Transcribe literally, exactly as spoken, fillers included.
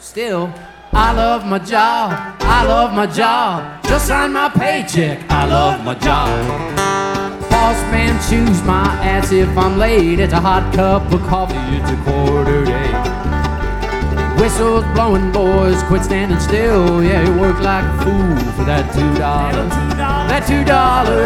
Still, I love my job, I love my job. Just sign my paycheck, I love my job. Boss man chews my ass if I'm late. It's a hot cup of coffee, it's a quarter day. Whistles blowing, boys, quit standing still. Yeah, you work like a fool for that two dollars. That two dollars